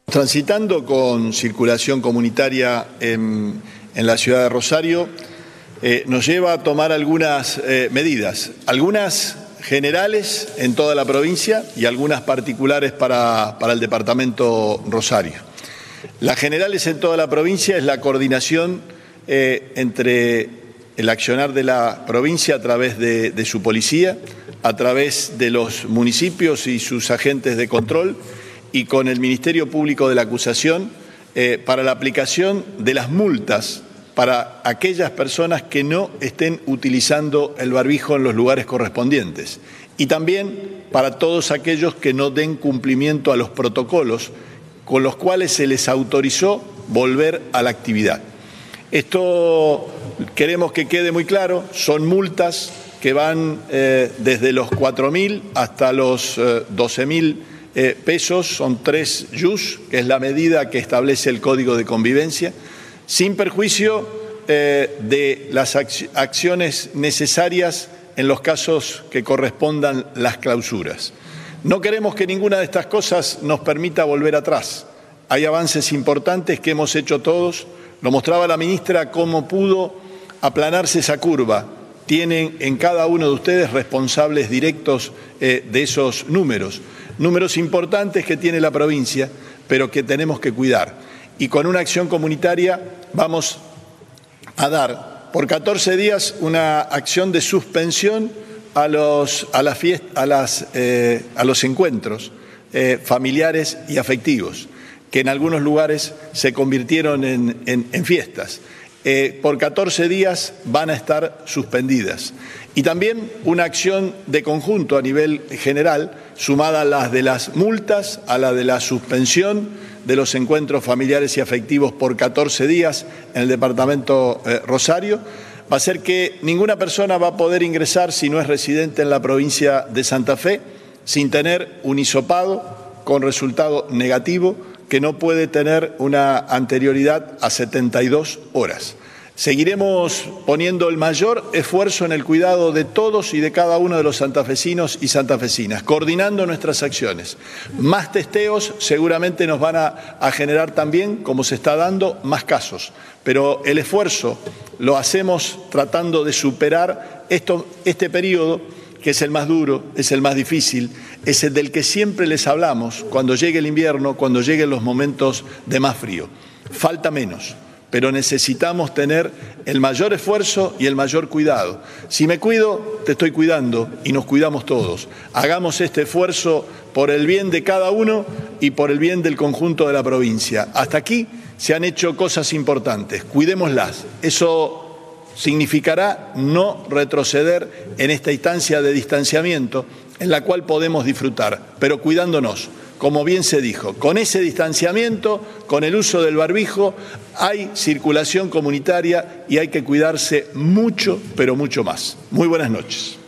Transitando con circulación comunitaria en la ciudad de Rosario, nos lleva a tomar algunas medidas, algunas generales en toda la provincia y algunas particulares para el departamento Rosario. Las generales en toda la provincia es la coordinación entre el accionar de la provincia a través de su policía, a través de los municipios y sus agentes de control, y con el Ministerio Público de la Acusación para la aplicación de las multas para aquellas personas que no estén utilizando el barbijo en los lugares correspondientes y también para todos aquellos que no den cumplimiento a los protocolos con los cuales se les autorizó volver a la actividad. Esto queremos que quede muy claro, son multas que van desde los 4.000 hasta los 12.000 pesos, son 3 yus, que es la medida que establece el Código de Convivencia, sin perjuicio de las acciones necesarias en los casos que correspondan las clausuras. No queremos que ninguna de estas cosas nos permita volver atrás. Hay avances importantes que hemos hecho todos, lo mostraba la ministra cómo pudo aplanarse esa curva. Tienen en cada uno de ustedes responsables directos de esos números. Números importantes que tiene la provincia, pero que tenemos que cuidar. Y con una acción comunitaria vamos a dar por 14 días una acción de suspensión a los encuentros familiares y afectivos, que en algunos lugares se convirtieron en fiestas. Por 14 días van a estar suspendidas. Y también una acción de conjunto a nivel general, sumada a las de las multas, a la de la suspensión de los encuentros familiares y afectivos por 14 días en el departamento Rosario, va a ser que ninguna persona va a poder ingresar si no es residente en la provincia de Santa Fe sin tener un hisopado con resultado negativo que no puede tener una anterioridad a 72 horas. Seguiremos poniendo el mayor esfuerzo en el cuidado de todos y de cada uno de los santafesinos y santafesinas, coordinando nuestras acciones. Más testeos seguramente nos van a generar también, como se está dando, más casos. Pero el esfuerzo lo hacemos tratando de superar este periodo, que es el más duro, es el más difícil, es el del que siempre les hablamos cuando llegue el invierno, cuando lleguen los momentos de más frío. Falta menos, pero necesitamos tener el mayor esfuerzo y el mayor cuidado. Si me cuido, te estoy cuidando y nos cuidamos todos. Hagamos este esfuerzo por el bien de cada uno y por el bien del conjunto de la provincia. Hasta aquí se han hecho cosas importantes, cuidémoslas. Eso significará no retroceder en esta instancia de distanciamiento en la cual podemos disfrutar, pero cuidándonos, como bien se dijo. Con ese distanciamiento, con el uso del barbijo, hay circulación comunitaria y hay que cuidarse mucho, pero mucho más. Muy buenas noches.